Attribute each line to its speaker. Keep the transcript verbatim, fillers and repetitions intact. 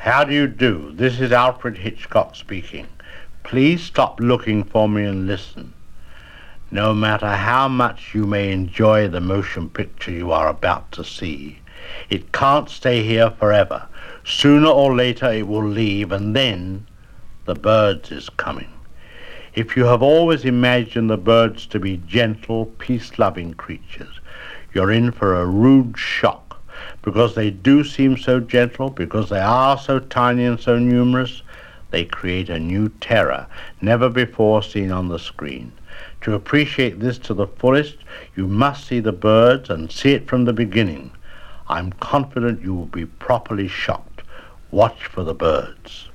Speaker 1: How do you do? This is Alfred Hitchcock speaking. Please stop looking for me and listen. No matter how much you may enjoy the motion picture you are about to see, it can't stay here forever. Sooner or later it will leave, and then the birds is coming. If you have always imagined the birds to be gentle, peace-loving creatures, you're in for a rude shock, because they do seem so gentle, because they are so tiny and so numerous. They create a new terror, never before seen on the screen. To appreciate this to the fullest, you must see the birds and see it from the beginning. I'm confident you will be properly shocked. Watch for the birds.